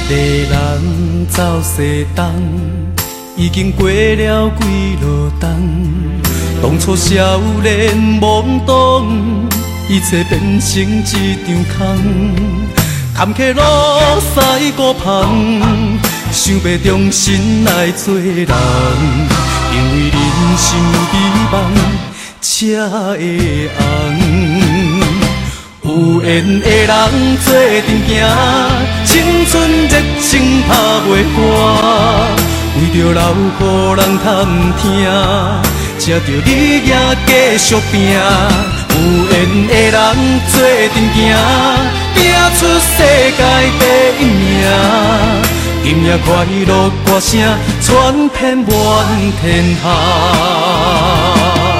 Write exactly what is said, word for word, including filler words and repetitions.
个人走西东，已经过了几落冬。当初少年懵懂，一切变成一场空。坎坷路驶孤芳，想要重新来做人，因为人生有希望才会红。有缘的人做阵行，青春热情拍袂破，为着留予人探听，才着日夜继续拼。有缘的人做阵行，拼出世界第一名。今夜快乐歌声传遍满天下。